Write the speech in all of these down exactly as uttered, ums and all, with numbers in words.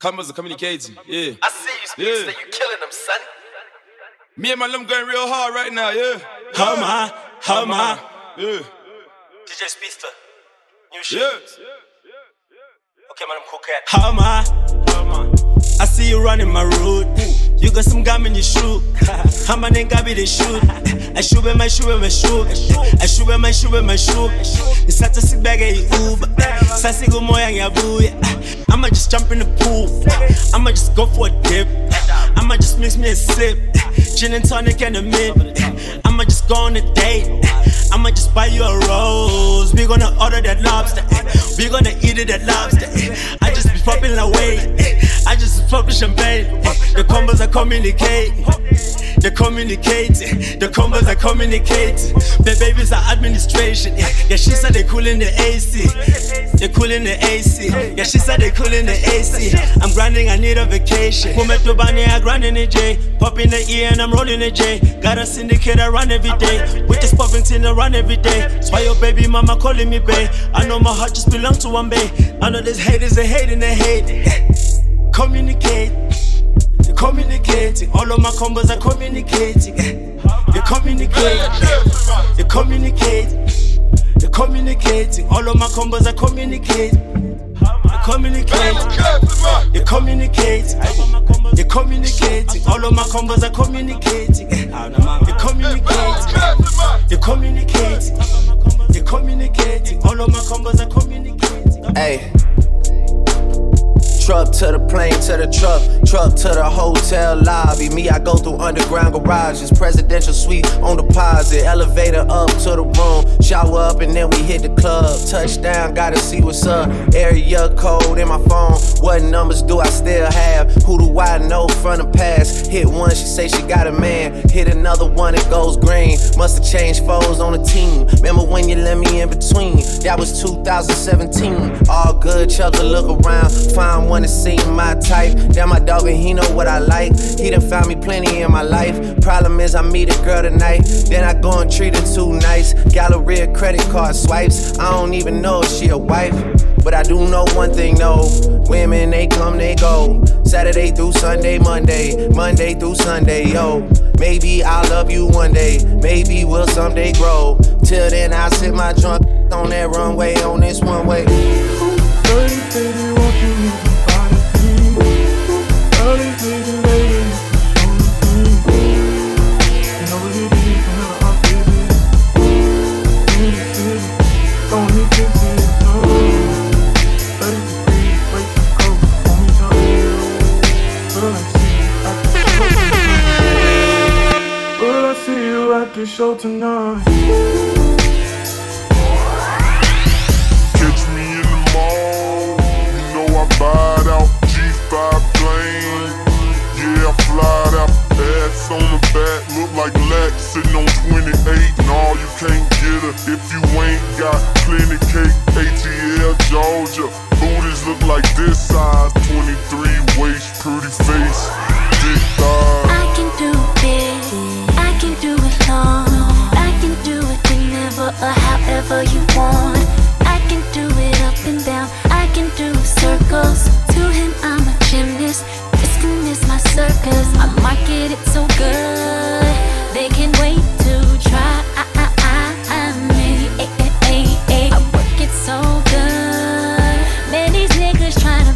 Cameras are communicating, yeah. I see you speak, Yeah. so you killing them, son. Me and my them going real hard right now, yeah. How am I? How am I? Yeah. D J Speedster, new shit. Yeah. Okay, man, I'm cool cat. How am I? I see you running my route. You got some gum in your shoe. How my name Gabi they shoot. I shoot with my shoe with my shoe. I shoot with my shoe with my shoe. It's such a sick bag at Uber. Sassy go moya ya boo. I'ma just jump in the pool. I'ma just go for a dip. I'ma just mix me a sip. Gin and tonic and a mint. I'ma just go on a date. I'ma just buy you a rose. We gonna order that lobster. We gonna eat it at lobster. I just be popping away. I just pop champagne. The combos are communicating. They're communicating. The combos are communicating. The babies are administration. Yeah, she said they cool in the A C. They cool in the A C. Yeah, she said they cool in the A C. I'm grinding, I need a vacation. Pumeto Bani, I grind in the J. Pop in the E and I'm rolling the J. Got a syndicate, I run every day. We just popping tin, I run every day. That's why your baby mama calling me bae. I know my heart just belongs to one bae. I know there's haters, they hate and they hate. Communicate. They're communicating. All of my combos are communicating. They're communicating. They're communicating. They're communicating. All of my combos are communicating. They're communicating. They're communicating. They're communicating. All of my combos are communicating. They're communicating. They're communicating. They're communicating. All of my combos are communicating. Hey. Truck to the plane, to the truck, truck to the hotel lobby. Me, I go through underground garages, presidential suite on deposit, elevator up to the room, shower up and then we hit the club. Touchdown, gotta see what's up. Area code in my phone. What numbers do I still have? Who do I know from the past? Hit one, she say she got a man. Hit another one, it goes green. Must've changed foes on the team. Remember when you let me in between? That was two thousand seventeen. All good, chug a look around, find one. Wanna see my type. Damn, my dog and he know what I like. He done found me plenty in my life. Problem is I meet a girl tonight, then I go and treat her too nice. Galleria credit card swipes. I don't even know if she a wife, but I do know one thing, no. Women, they come, they go. Saturday through Sunday, Monday, Monday through Sunday, yo. Maybe I'll love you one day, maybe we'll someday grow. Till then, I'll sit my drunk on that runway, on this one way. Dirty baby, won't you leave me by the sea? Dirty baby, lady, you know what it is, whenever I'm busy. In the city, don't need kisses, no. thirty degrees, way too cold, want me to ill. Will I see you at the show tonight? Will I see you at the show tonight? Bite out G five plane. Yeah, I flied out, ass on the back. Look like Lex sitting on twenty-eight. No, you can't get her if you ain't got plenty cake. A T L, Georgia. Booties look like this size. twenty-three waist, pretty face, big thighs. I can do it, I can do it long. I can do it whenever or however you want. I can do it up and down, I can do circles. To him I'm a gymnast, this can is my circus. I market it so good, they can't wait to try me. I work it so good, man, these niggas tryna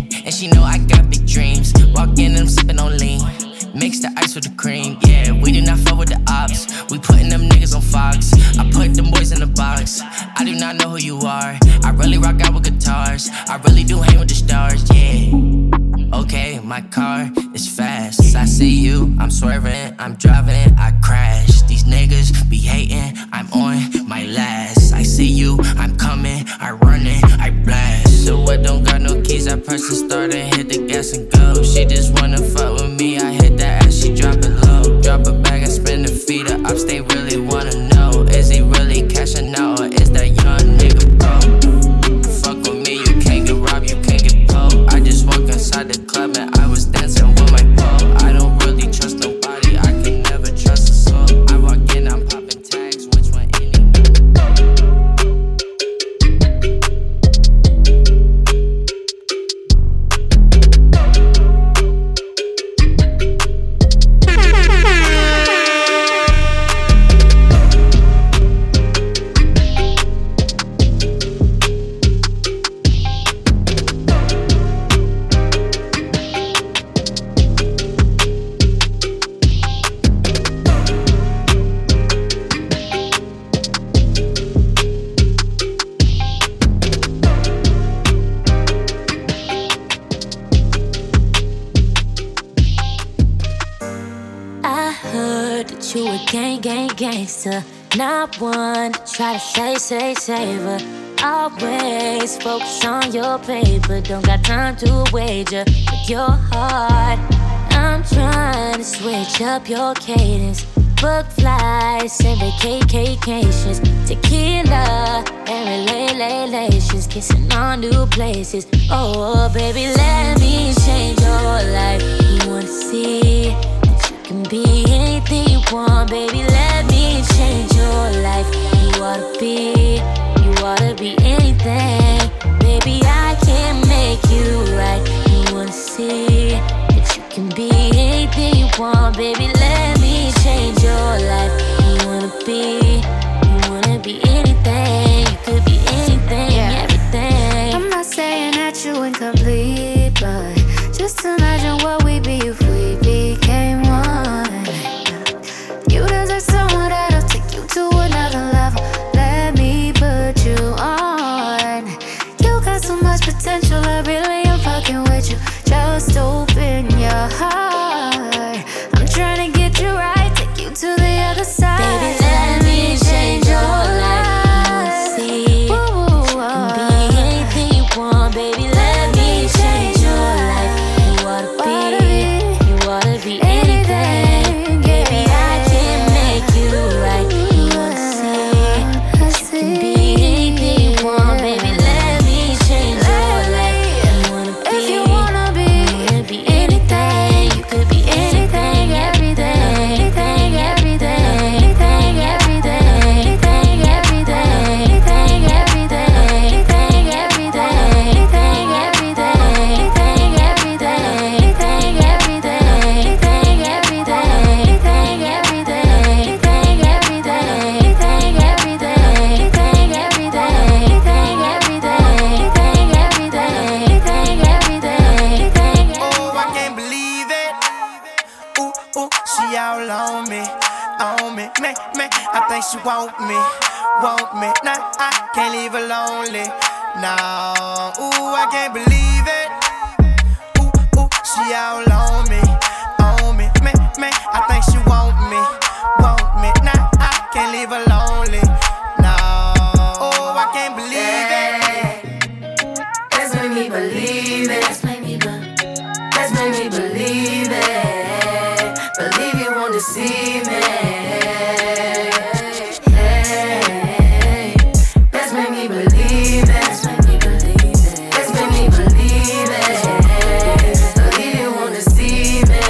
with the cream. Yeah, we do not fuck with the ops. We putting them niggas on Fox. I put them boys in the box. I do not know who you are. I really rock out with guitars. I really do hang with the stars, yeah. Okay, my car is fast. I see you, I'm swerving, I'm driving, I crash. These niggas be hating, I'm on my last. I see you, I'm coming, I run it, I blast. So I don't got no keys, I press the start and hit the gas and go. She just wanna fuck with me, I hit that ass, she drop it low. Drop it back, I spin the feet, the ups, they really wanna know. Is he really cashing out or is that young nigga broke? Fuck with me, you can't get robbed, you can't get pulled. I just walk inside the club and I was dancing with my pole. I don't really trust nobody, I can never trust a soul. I walk in, I'm popping tags, which one any? You a gang, gang, gangster. Not one to try to say, say, savor. Always focus on your paper. Don't got time to wager with your heart. I'm trying to switch up your cadence. Book flights and vacations. Tequila and relations. Kissing on new places. Oh, baby, let me change your life. You wanna see can be anything you want, baby, let me change your life. You oughta be, you oughta be anything. Baby, I can make you right. You wanna see that you can be anything you want, baby, let me change your life. You wanna be, you wanna be anything. You could be anything, yeah. Everything. I'm not saying that you incomplete, but just imagine what we'd be if we became one. You deserve someone that'll take you to another level. Let me put you on. You got so much potential, I really am fucking with you. Just open your heart. I'm trying to get you right, take you to the other side. Baby, let me change your life. You wanna see, you can be anything you want. Baby, let me change your life. You oughta be, you oughta be anything. Baby, I can make you right. You wanna see, you can be anything you want. Baby, let me change your life. You wanna be, if you wanna be, you wanna be anything. You could be anything, everything, anything, everything, anything, everything, anything, everything, anything, everything, anything, everything, anything, everything, anything, everything, anything, everything, anything, everything, anything, everything, anything, everything, anything, everything, anything, everything, anything, everything, anything, everything, anything. Oh, I can't believe it. Ooh, ooh, she all on me, on me, me, me. I think she want me, want me. Nah, I can't leave her lonely. Nah, ooh, I can't believe it. Ooh, ooh, she all on me, on me, me, me. I think she want me, want me. Nah, I can't leave her lonely. Nah, oh, I can't believe it. Let's make me believe it. Let's make me believe. Let's make me believe it. Believe you want to see me. Hey, let's make me believe it. Let's make me believe it. Let's make me believe it. Believe you want to see me.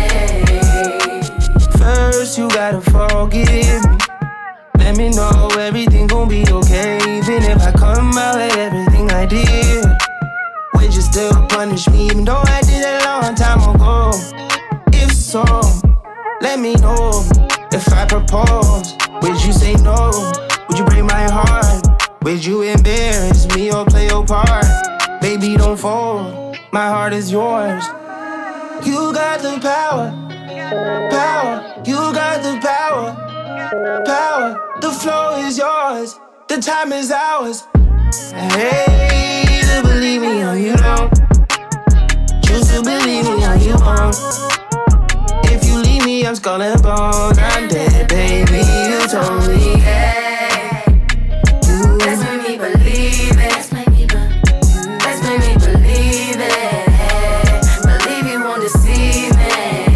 First, you gotta forgive me. Let me know everything gon' be okay. Even if I come out with everything I did, would you still punish me even though I did it a long time ago? If so, let me know. If I propose, would you say no? Would you break my heart? Would you embarrass me or play your part? Baby, don't fold, my heart is yours. You got the power, Power, you got the power. Power, the flow is yours. The time is ours. Hey, to believe me or you don't. Choose to believe me or you won't. If you leave me, I'm skull and bones. I'm dead, baby. You told me, hey. You Let's make me believe it. Let's make me believe. Let's make me believe it. Believe you won't deceive me.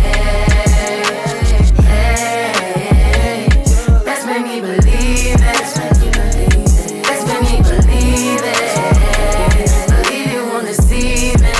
Hey, let's make me believe it. Let's make me believe it. Let's make me believe it. Believe you won't deceive me.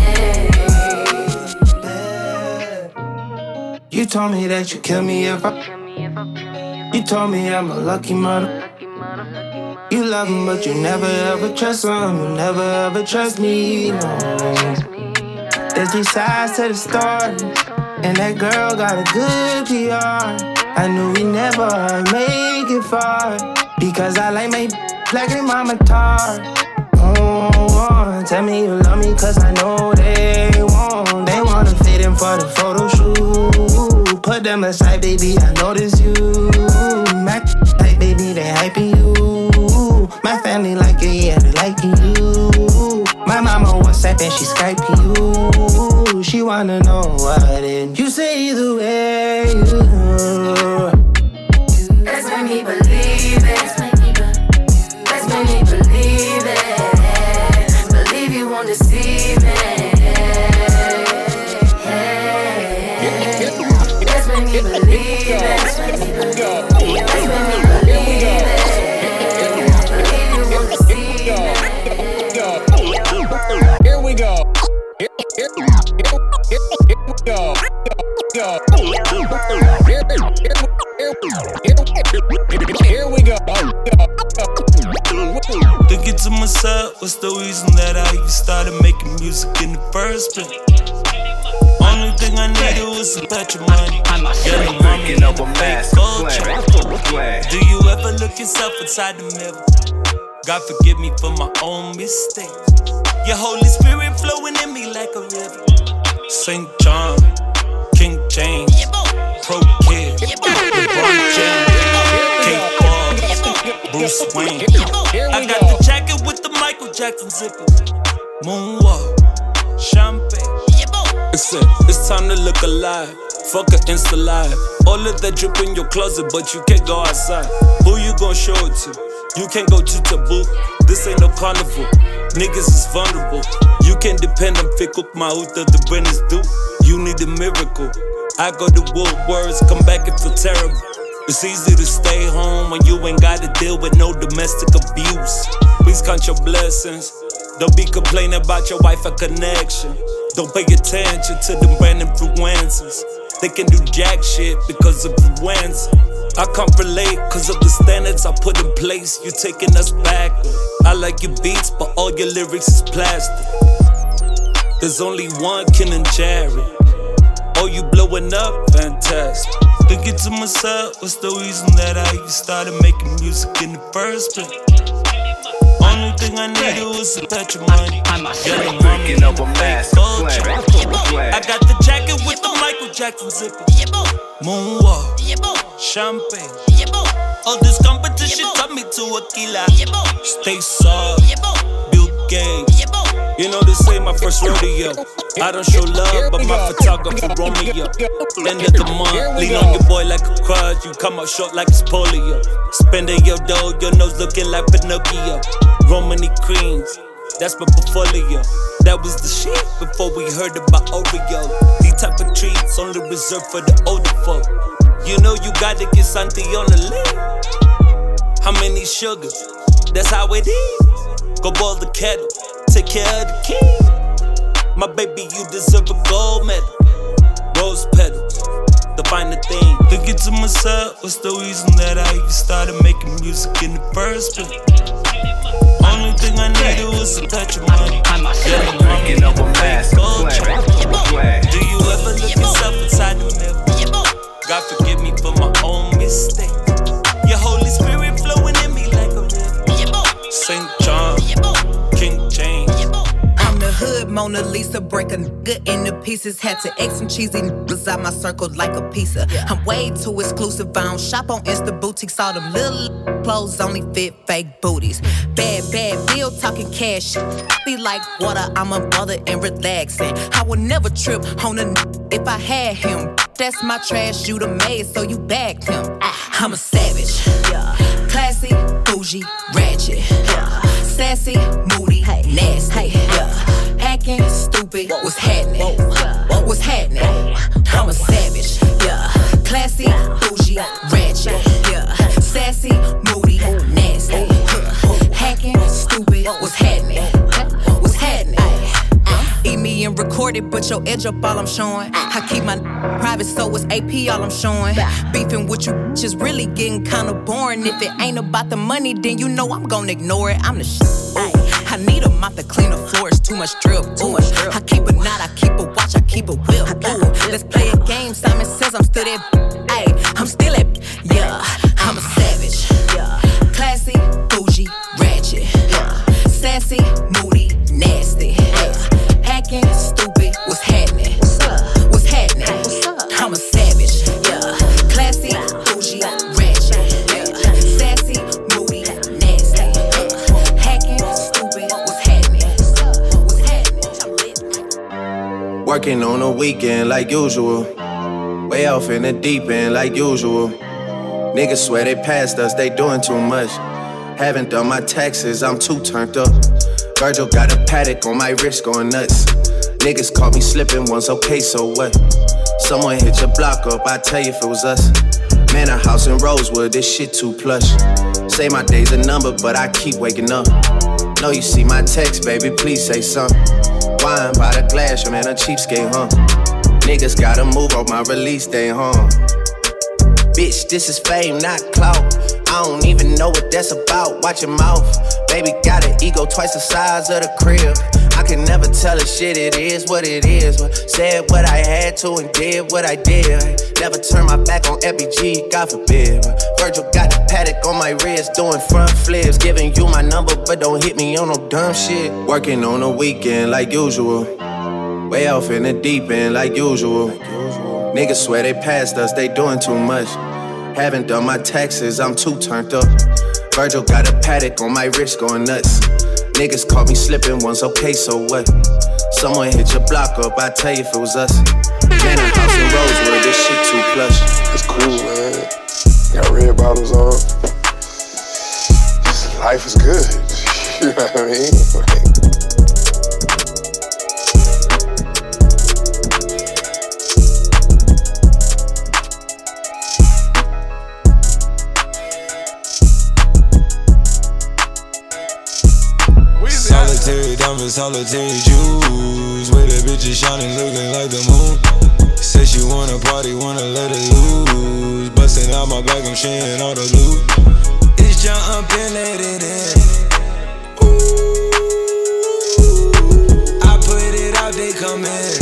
You told me that you kill me if I. You told me I'm a lucky mother. You love him, but you never ever trust him. You never ever trust me, no. There's three sides to the story, and that girl got a good P R. I knew we never make it far, because I like my black and mama tar. Oh, oh, tell me you love me, cause I know they won't. They wanna fit in for the photo shoot. Put them aside, baby, I notice you. My like, baby, they hyping you. My family like it, yeah, they liking you. My mama WhatsApp and she Skyping you. She wanna know what it. You say either way. Let's make me believe it. Let's make me believe. Let's make me believe it. Believe you won't deceive me. Hey, let's make me believe it. Let's make me believe it. Let's make me believe it. Believe you won't deceive me. Here we go. Here, here, here, here, here we go. Go. Here, here, here, here we go. Thinking to myself, what's the reason that I even started making music in the first place? Only thing I needed was a touch of money. Getting money in the big culture. Do you ever look yourself inside the mirror? God forgive me for my own mistakes. Your Holy Spirit flowing in me like a river. Saint John, King James, Pro Kid, LeBron James, Kate Paul, Bruce Wayne. I got the jacket with the Michael Jackson zipper. Moonwalk, champagne. Listen, it's time to look alive. Fuck a Insta live. All of that drip in your closet, but you can't go outside. Who you gon' show it to? You can't go to taboo. This ain't no carnival. Niggas is vulnerable. You can't depend on fickle mauta, the brain is due. You need a miracle. I go to Woolworths, come back and feel terrible. It's easy to stay home when you ain't gotta deal with no domestic abuse. Please count your blessings. Don't be complaining about your wife a connection. Don't pay attention to them brand influencers. They can do jack shit because of influenza. I can't relate cause of the standards I put in place. You taking us back. I like your beats, but all your lyrics is plastic. There's only one Ken and Jerry. Oh, you blowing up? Fantastic. Thinking to myself, what's the reason that I even started making music in the first place? Only thing I needed was a touch of money. Getting money in the big culture. I got the jacket with the Michael Jackson zipper. Moonwalk, champagne. All this competition taught me to a killer. Stay soft, build game. You know this ain't my first rodeo. I don't show love, but my photographer Romeo. End of the month, lean on your boy like a crutch. You come up short like it's polio. Spending your dough, your nose looking like Pinocchio. Romany creams, that's my portfolio. That was the shit before we heard about Oreo. These type of treats only reserved for the older folk. You know you gotta get something on the list. How many sugars? That's how it is. Go boil the kettle, take care of the kid. My baby, you deserve a gold medal. Rose petals, the finer thing. Thinking to myself, what's the reason that I even started making music in the first place? Only thing I needed was a touch of money. Getting money in the big culture. Do you ever look yourself inside the mirror? God forgive me for my own mistake. Your Holy Spirit flowing in me like a river. Saint John, King James. I'm the hood Mona Lisa, break a nigga into pieces. Had to X some cheesy niggas out my circle like a pizza. I'm way too exclusive, I don't shop on Insta boutiques. All them little clothes only fit fake booties. Bad, bad bill talking cash. Be like water, I'm a mother and relaxing. I would never trip on a n- if I had him. That's my trash, you the maid, so you bagged him. I'm a savage, classy, bougie, ratchet, sassy, moody, nasty, acting stupid. What's happening? What's happening? I'm a savage, classy, bougie, ratchet, sassy, moody, nasty, hacking stupid. What's happening? What's happening? Eat me and record it, but your edge up all I'm showing. I keep my private, so it's A P all I'm showing. Beefing with you just really getting kinda boring. If it ain't about the money, then you know I'm gonna ignore it. I'm the shit. I need a mop to clean the floors, too much drip. Too much drip. I keep a knot, I keep a watch, I keep a whip. Ooh, let's play a game. Simon says I'm still that. Ayy, I'm still that. Yeah, I'm a savage. Classy, bougie, ratchet, sassy, moody, nasty. Acting stupid, what's happening? What's happening? I'm a savage, yeah. Classy, bougie, ratchet, yeah. Sassy, moody, nasty. Hacking stupid, what's happening? What's happening? Working on a weekend like usual. Way off in the deep end like usual. Niggas swear they passed us, they doing too much. Haven't done my taxes, I'm too turned up. Virgil got a paddock on my wrist going nuts. Niggas caught me slipping once, okay, so what? Someone hit your block up, I tell you if it was us. Man, a house in Rosewood, this shit too plush. Say my day's a number, but I keep waking up. Know you see my text, baby, please say something. Wine by the glass, your man a cheapskate, huh? Niggas gotta move on my release day, huh? Bitch, this is fame, not clout. I don't even know what that's about, watch your mouth. Baby got an ego twice the size of the crib. I can never tell a shit, it is what it is. But said what I had to and did what I did. Never turn my back on F B G, God forbid. Virgil got the paddock on my wrist, doing front flips. Giving you my number, but don't hit me on no dumb shit. Working on a weekend like usual. Way off in the deep end like usual. Niggas swear they passed us, they doing too much. Haven't done my taxes, I'm too turned up. Virgil got a paddock on my wrist going nuts. Niggas caught me slipping once, okay, so what? Someone hit your block up, I tell you if it was us. Man, a house in Rosewood, this shit too plush. It's cool, man. Got red bottles on. Life is good. You know what I mean? Like, solitary diamonds, solitary jewels. With the bitches shining, looking like the moon. Said she wanna party, wanna let it loose. Busting out my back, I'm sharing all the loot. It's jumping, let it in. Ooh, I put it out, they come in.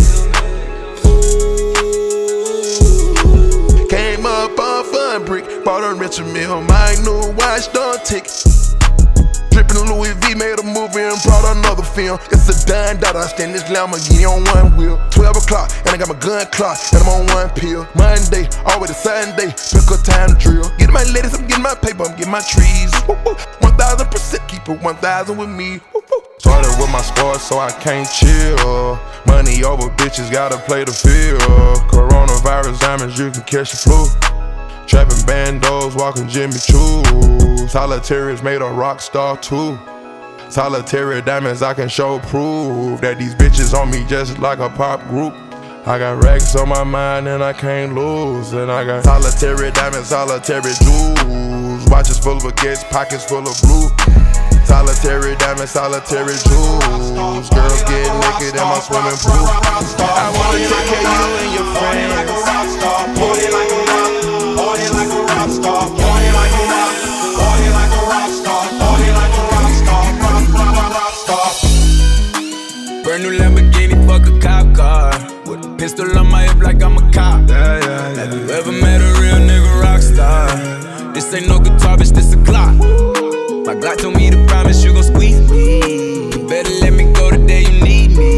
Ooh. Came up on fun brick, bought a Richard Mill, my new watch don't tick. Drippin' Louis V, made a movie and brought another film. It's a dime that I stand this Lamborghini on one wheel. twelve o'clock, and I got my gun clock, and I'm on one pill. Monday, always a Sunday, pick a time to drill. Getting my ladies, I'm getting my paper, I'm getting my trees. one thousand percent keep it one thousand with me. Started with my sports, so I can't chill. Money over bitches, gotta play the field. Coronavirus diamonds, you can catch the flu. Trapping bandos, walking Jimmy Choo. Solitary's made a rock star too. Solitary diamonds, I can show proof that these bitches on me just like a pop group. I got racks on my mind and I can't lose. And I got solitary diamonds, solitary jewels. Watches full of baguettes, pockets full of blue. Solitary diamonds, solitary jewels. Girls get naked in my swimming pool. I wanna take care of you and your friends. Party like a rock, party like a rock star. Party like a rock, party like a rock star. Party like a rock star, rock, rock, rock, rock star. Brand new Lamborghini, fuck a cop car. With a pistol on my hip like I'm a cop. Yeah, yeah, yeah. Have you ever met a real nigga rock star? This ain't no guitar, bitch, this a Glock. My Glock told me to promise you gon' squeeze me. You better let me go the day you need me.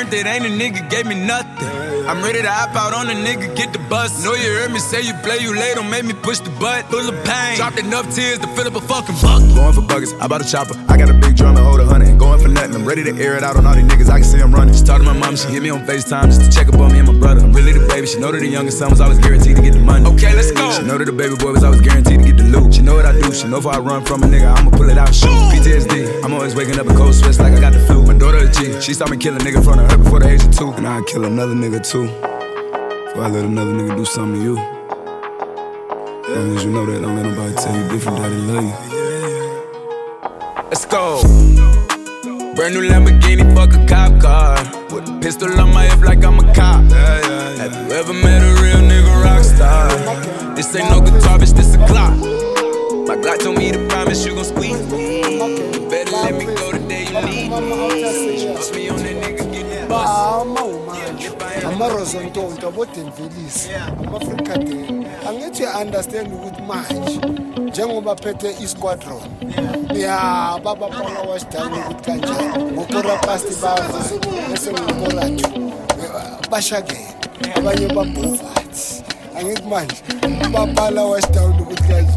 earned it, ain't a nigga gave me nothing. I'm ready to hop out on a nigga, get the bus. Know you heard me say you play, you late, don't make me push the butt. Full of pain, dropped enough tears to fill up a fucking bucket. Going for buckets, I bought a chopper. I got a big drum and hold a hundred. Going for nothing, I'm ready to air it out on all these niggas. I can see I'm running. She talked to my mom, she hit me on FaceTime just to check up on me and my brother. I'm really the baby. She know that the youngest son was always guaranteed to get the money. Okay, let's go. She know that the baby boy was always guaranteed to get the loot. She know what I do. She know if I run from a nigga, I'ma pull it out, shoot. P T S D, I'm always waking up in cold sweats like I got the flu. My daughter a G, she saw me kill a nigga in front of her before the age of two. And I'd kill another nigga too, before I let another nigga do something to you. As long as you know that, don't let nobody tell you different, daddy love you. Let's go. Brand new Lamborghini, fuck a cop car. With a pistol on my hip like I'm a cop. Yeah, yeah, yeah. Have you ever met a real nigga rock star? This ain't no guitar, bitch, this a clock. My Glock told me to promise you gon' squeeze me. You better let me go the day you need me. Put me on that nigga, get the bus. Amarozontonto botemvelisi ama-Africa Day angithi uya-understand ukuthi manje njengoba phethe i-squadron ya babaphala wasdani ukuthi kanjani ngokorapasti bava bese ngokorato bashakele abanye bambovathi angithi manje babaphala wasdani ukuthi kanjani.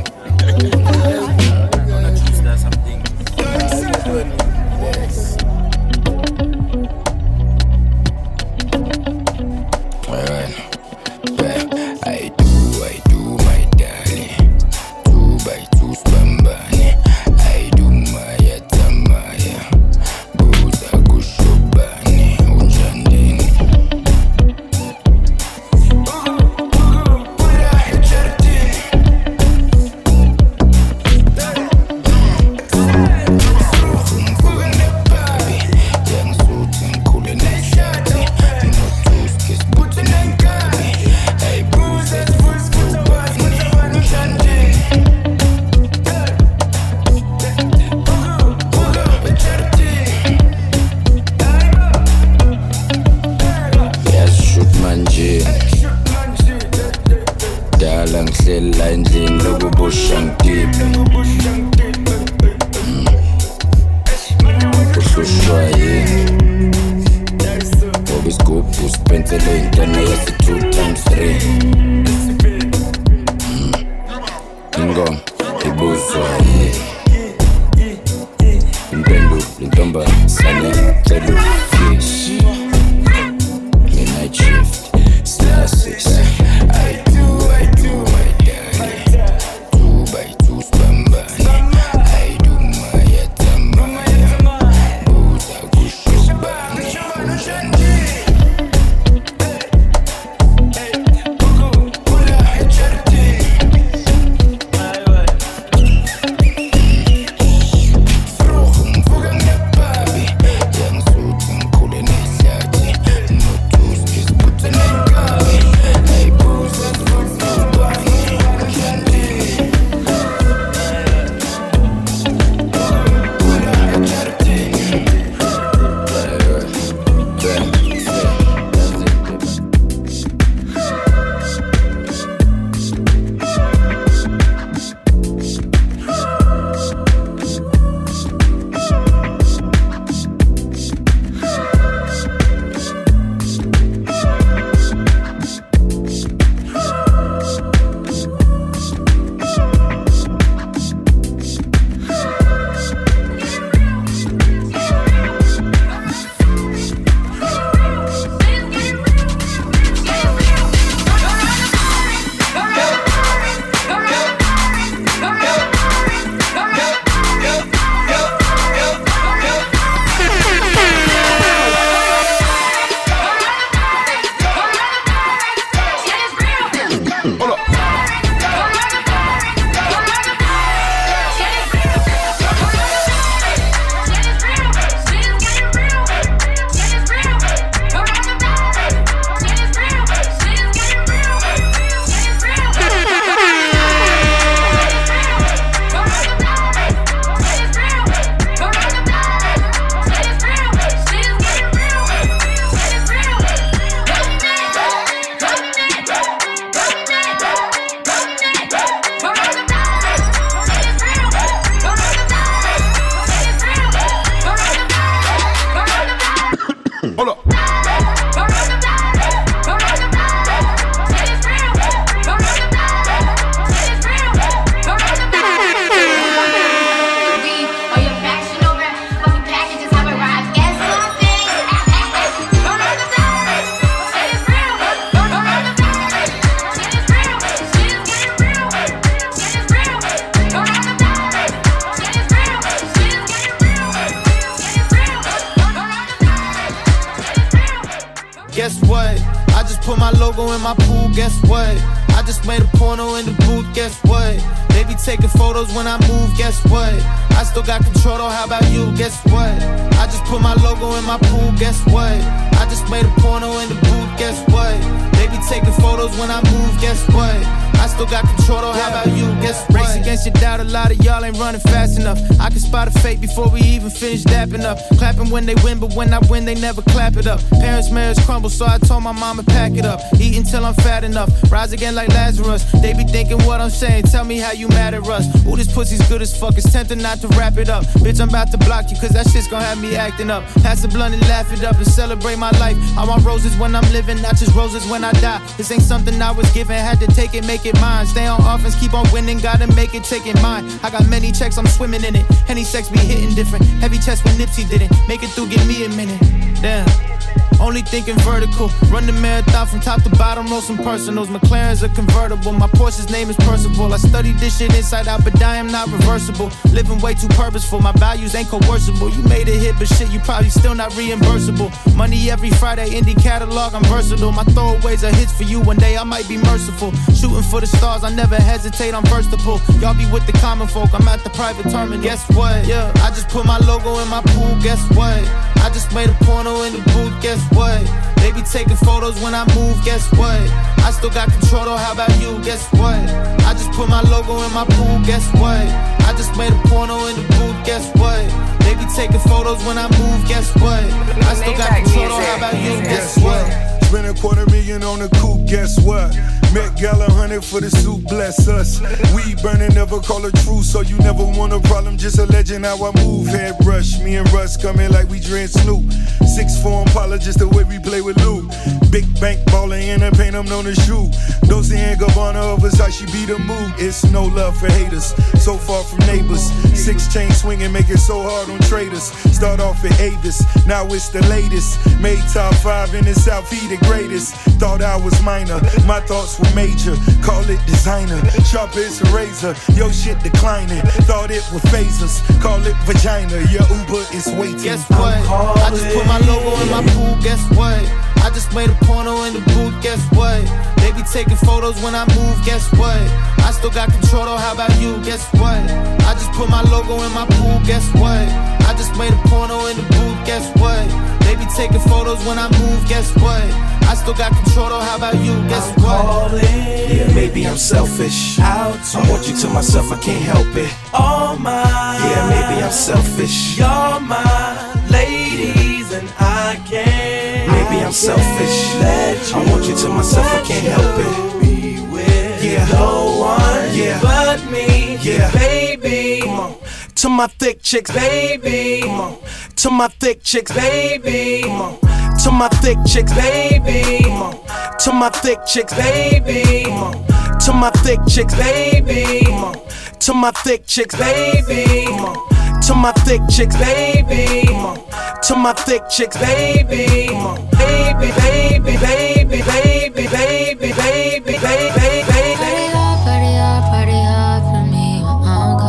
logo in my pool, guess what? I just made a porno in the booth, guess what? They be taking photos when I move, guess what? I still got control, though, how about you, guess what? I just put my logo in my pool, guess what? I just made a porno in the booth, guess what? They be taking photos when I move, guess what? I still got control, though, how about you, guess what? Race against your doubt, a lot of y'all ain't running fast enough. I can spot a fake before we even finish dapping up. Clapping when they win, but when I win, they never clap it up. Parents' marriage crumble, so I told my mama pack it up. Eat until I'm fat enough, rise again like Lazarus. They be thinking what I'm saying, tell me how you mad at us. Ooh, this pussy's good as fuck, it's tempting not to wrap it up. Bitch, I'm about to block you, cause that shit's gon' have me acting up. Pass the blunt and laugh it up and celebrate my life. I want roses when I'm living, not just roses when I die. This ain't something I was given, had to take it, make it mine. Stay on offense, keep on winning, gotta make it, take it mine. I got many checks, I'm swimming in it. Henny sex be hitting different. Heavy chest when Nipsey didn't. Make it through, give me a minute. Damn. Only thinking vertical. Run the marathon from top to bottom, roll some personals. McLaren's a convertible. My Porsche's name is Percival. I studied this shit inside out, but I am not reversible. Living way too purposeful. My values ain't coercible. You made a hit, but shit, you probably still not reimbursable. Money every Friday, indie catalog, I'm versatile. My throwaways are hits for you. One day I might be merciful. Shooting for the stars, I never hesitate, I'm versatile. Y'all be with the common folk, I'm at the private terminal. Guess what? Yeah, I just put my logo in my pool, guess what? I just made a porno in the booth, guess what? They be taking photos when I move, guess what? I still got control, though, how about you, guess what? I just put my logo in my pool, guess what? I just made a porno in the booth, guess what? They be taking photos when I move, guess what? I still got control, though, how about you, guess what? Spend a quarter million on the coupe, guess what? Met Gala hundred for the suit, bless us. Weed burning, never call a truce, so you never want a problem, just a legend how I move. Head rush, me and Russ coming like we dread Snoop. Six four Impala, just the way we play with Luke. Big bank baller in the paint, I'm known to shoot. Dolce and Gabbana of Versace be the mood. It's no love for haters, so far from neighbors. Six chain swinging, make it so hard on traders. Start off at Avis, now it's the latest. Made top five in the South, he the greatest. Thought I was minor, my thoughts were major. Call it designer, sharp as a razor. Yo shit declining, thought it was phasers. Call it vagina, your Uber is waiting. Guess what? I just put my logo in my pool, guess what? I just made a porno in the booth, guess what? They be taking photos when I move, guess what? I still got control, though, how about you, guess what? I just put my logo in my pool, guess what? I just made a porno in the booth, guess what? They be taking photos when I move, guess what? I still got control, though, how about you, guess I'm what? Calling. Yeah, maybe I'm selfish. Out I want you to myself, I can't help it. All mine. Yeah, maybe I'm selfish. You're my ladies and I can't. Maybe I'm selfish. I want you to myself, I can't help it. Be with yeah. no one yeah. but me, yeah. baby. Come on. To my thick chicks, baby. Come on. To my thick chicks, baby. Come on. To my thick chicks, baby. Come on. To my thick chicks, baby. Come on. To my thick chicks, baby. Come on. To my thick chicks, baby. Come on. To my thick chicks, baby. Come on. To my thick chicks, baby. Come on. Baby, baby, baby, baby, baby, baby, baby, baby. Party hard, party hard, party hard for me when I'm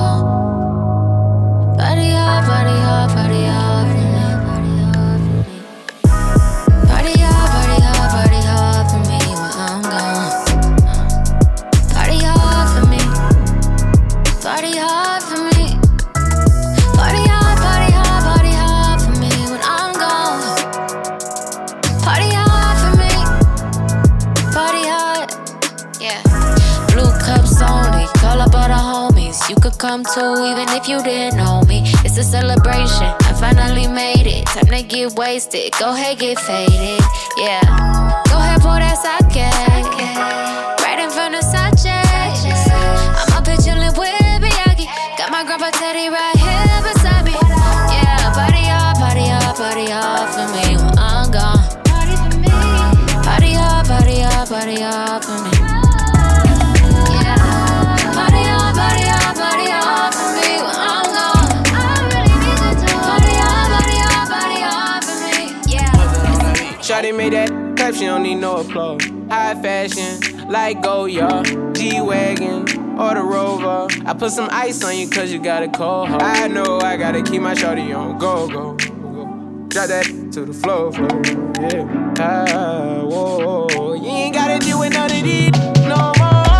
gone. Party hard, party hard, party hard for me. Party hard, party hard, party hard for me when I'm gone. Party hard for me. Party hard for me. Party hard, party hard, party hard for me when I'm gone. Party hard for me. Party hard. Yeah. Blue cups only. Call up all the homies. You could come too, even if you didn't know me. It's a celebration. I finally made it. Time to get wasted. Go ahead, get faded. Yeah. Go ahead, pour that sake. Right in front of Sache. I'm up here chillin' with Miyagi. Got my grandpa Teddy right here beside me. Yeah. Party hard, party hard, party hard for me when I'm gone. Party for me. Party hard, party hard, party hard for me. Yeah. Party hard, party hard, party hard for me when I'm gone. I really need you to party hard, party hard, party hard for me. Yeah. Shawty made that clap, she don't need no applause. High fashion, like Goya, G-Wagon, or the Rover. I put some ice on you cause you got a cold heart. I know I gotta keep my shawty on go, go, go. Drop that to the floor, floor, yeah. Ah, whoa, you ain't gotta none of these no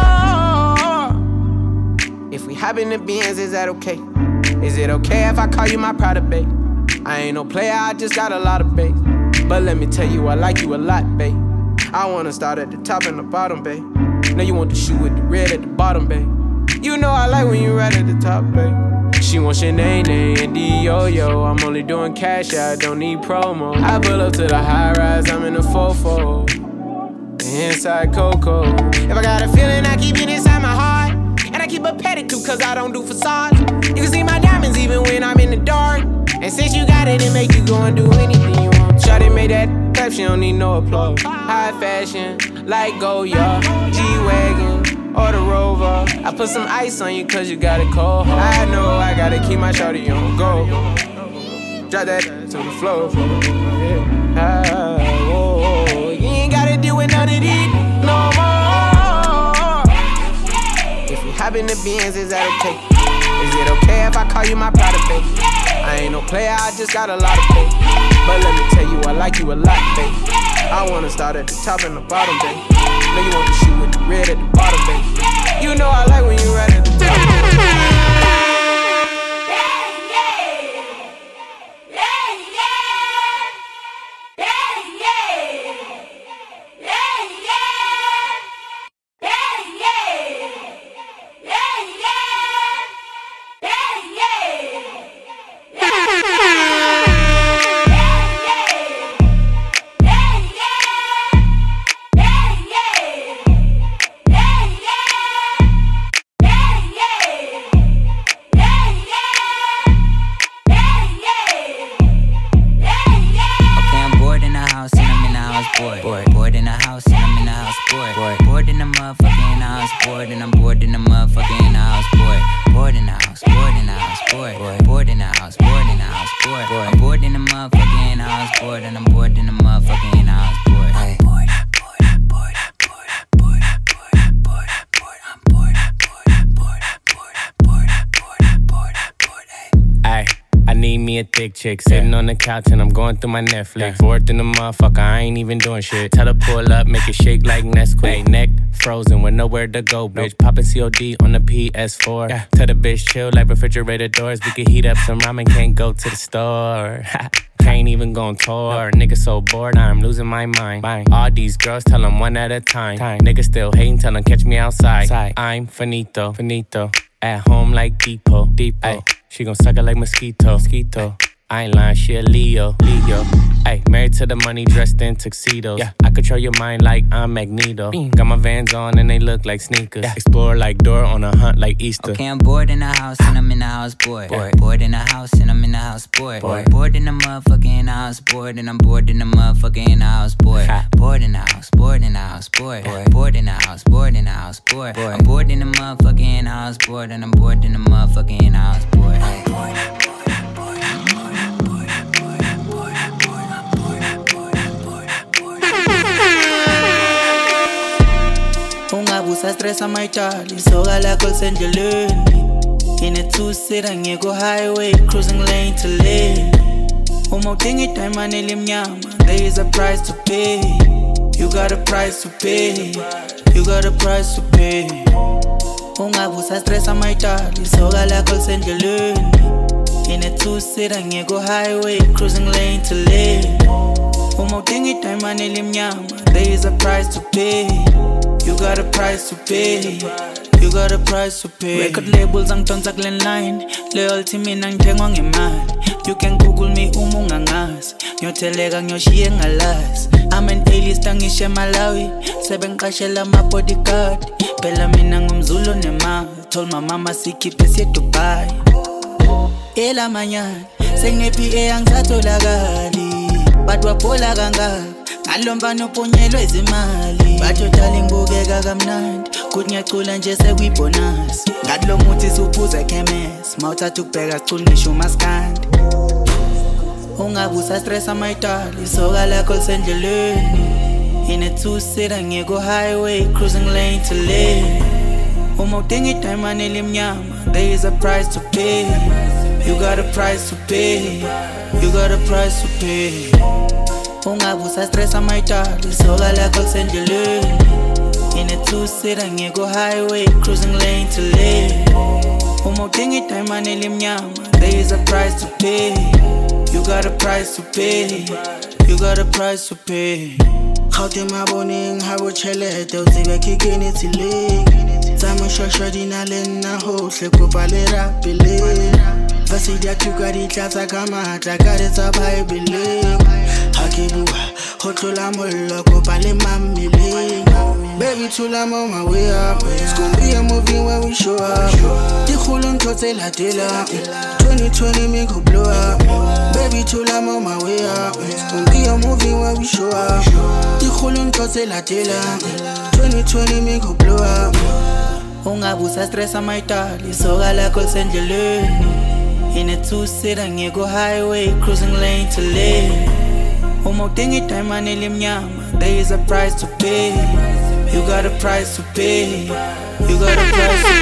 more. If we hop in the Benz, is that okay? Is it okay if I call you my pride, babe? I ain't no player, I just got a lot of bass. But let me tell you, I like you a lot, babe. I wanna start at the top and the bottom, babe. Now you want the shoe with the red at the bottom, babe. You know I like when you right at the top, babe. She wants Shanae and D-Yo-Yo. I'm only doing cash, I don't need promo. I pull up to the high rise, I'm in the fofo. Inside Coco. If I got a feeling, I keep it inside my heart. And I keep a pedicure, cause I don't do facades. You can see my diamonds even when I'm in the dark. And since you got it, it make you go and do anything you want. Shawty made that clap, she don't need no applause. High fashion, like Goya, G-Wagon, or the Rover. I put some ice on you cause you got it cold. I know I gotta keep my shawty on go. Drop that to the floor. Yeah. Ah, whoa, whoa. You ain't gotta deal with none of these no more. If we hop in the Benz, is that okay? Is it okay if I call you my pride, babe? I ain't no player, I just got a lot of faith. But let me tell you, I like you a lot, babe. I wanna start at the top and the bottom, babe. Now you want the shoe with the red at the bottom, babe. You know I like when you right at the top. Thick chick sitting on the couch and I'm going through my Netflix. Yeah. Bored in the motherfucker, I ain't even doing shit. Tell her pull up, make it shake like Nesquik. Neck frozen with nowhere to go, bitch. Poppin' C O D on the P S four. Yeah. Tell the bitch chill like refrigerator doors. We can heat up some ramen, can't go to the store. Can't even go on tour. Nigga so bored, I'm losing my mind. Bang. All these girls tell them one at a time. time. Nigga still hating, tell them catch me outside. Side. I'm finito, finito. At home like Depot, Depot. Ay, she gon' suck it like mosquito, mosquito. I ain't lying, she a Leo, Leo. Ay, married to the money, dressed in tuxedos. Yeah, I control your mind like I'm Magneto. Mm. Got my Vans on and they look like sneakers. Yeah. Explore like Dora on a hunt like Easter. Okay, I'm bored in the house and I'm in the house bored. Bored, bored in the house and I'm in the house bored. Bored, bored in the motherfucker in the house bored. And I'm bored in the motherfucker in the house bored. Ha. Bored in the house, bored in the house bored. Bored, bored in the house, bored in the house bored. Bored. I'm bored in the motherfucker in the house bored. And I'm bored in the motherfucker in the house bored. Ay. Bored. Ungabusa stress amayitshali soka lakho lisendeleni. In a two-seater ngiyeko highway cruising lane to lane. Uma udinga idayimane elimnyama, there is a price to pay. You got a price to pay. You got a price to pay. Ungabusa stress amayitshali soka lakho lisendeleni. In a two-seater ngiyeko highway cruising lane to lane. Uma udinga idayimane elimnyama, there is a price to pay. You got a price to pay. You got a price to pay. Record labels angidonsa kule line. Loyalty mina ngithengwa ngemali. You can Google me uma ungangazi. Ngiyotheleka ngiyoshiya ngalazi. I'm an A-list angishe Malawi. Sebengiqashela ama-bodyguard. Phela mina ngumzulu nemali. Told my mama sikhiphe siye Dubai. Ela manyana senginepi eyangisatholakali. But waphola kangaka ngalombani uphunyelwe izimali. Bathothala ingibukeka kamnandi kuthi ngiyacula nje sekuyibonus. Ngathi lo muthi suphuza ekhemesi mawuthatha ukubheka sicula ngisho umaskandi. Ungabusa stress amayitali soka lakho lisendleleni. In a two-seater ngiyeko highway cruising lane to lane. Uma udinga idayimane elimnyama, there is a price to pay. You got a price to pay. You got a price to pay. Ungabusa stress amayitali soka lakho lisendleleni. In a two-seater, I go highway, cruising lane to lane. Umo tingi time aneli mnyama, there is a price to pay. You got a price to pay. You got a price to pay. Khawte maboning habo chelete utsibe kikini tile. Tsama shosho dinale na hohle kopalera pele. Vasi dia kuka di tlatsa kamata kare tsa Bible. Hakibuwa hotlola mollo kopale mamile. Baby, till I'm on my way up. It's gonna be a movie when we show up. The whole on la tela. twenty twenty me go blow up. Baby, till I'm on my way up. It's gonna be a movie when we show up. The whole on la tela. twenty twenty me go blow up. Ungabusa stressa my tali, soga la col Angelini. In a two-seater, I go highway, cruising lane to lane. Umo tingi time aneli mnyama, there is a price to pay. You got a price to pay. You got a price to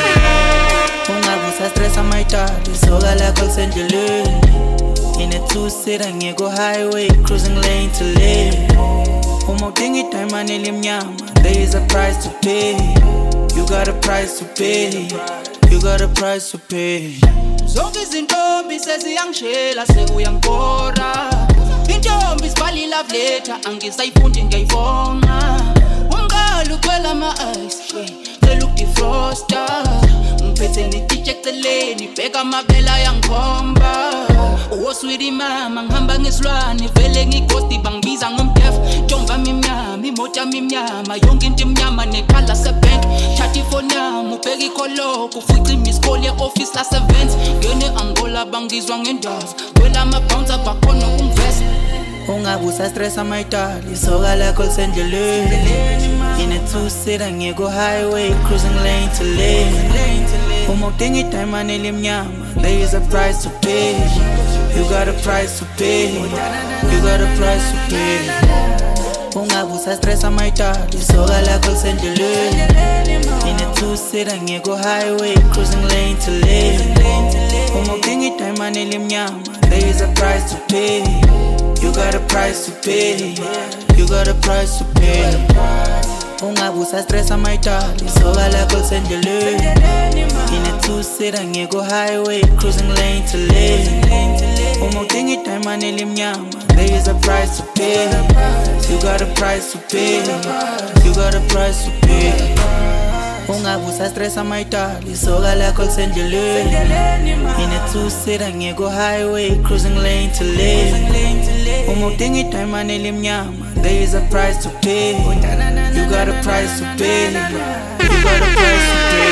pay. Ungabusa stressa my tali, soga la col Angelini. In a two-seater, I go highway, cruising lane to lane. Umo tingi time aneli mnyama, there is a price to pay. You got a price to pay. You got a price to pay. Zonke izintombi seziyangishela sekuyangibora. Intombi sibali love letter angisayifundi ngiyayifona. Umngalo ucwela ama-ice cela ukudefrosta. Ngiphethe netitshe eceleni bheka amabela yangikhomba. Woswidi mama ngihamba ngesilwane vele ngighosti bangibiza ngomdefu. Ntomba mimnyama imoto yami imnyama yonke into imnyama nekhala sebank. Thatha ifoni yami ubheka ikholoko ufica imiskoli ye-office lasevenza. Ngene Angola bangizwa ngendazi wela ama-bouncer bakhona ukungiveza. Ungabusa stressa my tali, soga la col Angelini. In a two-seater, I go highway, cruising lane to lane. Umo tingi time aneli mnyama, there is a price to pay. You got a price to pay. You got a price to pay. Ungabusa stressa my tali, soga la col Angelini. In a two-seater, I go highway, cruising lane to lane. Umo tingi time aneli mnyama, there is a price to pay. You got a price to pay. You got a price to pay. Ungabusa stressa my tali, soga la col Angelini. In a two-seater, I go highway, cruising lane to lane. Umo tingi time aneli mnyama, there is a price to pay. You got a price to pay. You got a price to pay. Ungabusa stressa my tali, soga la col Angelini. In a two-seater, I go highway, cruising lane to lane. Umo tingi time aneli mnyama, there is a price to pay. You got a price to pay. You got a price to pay.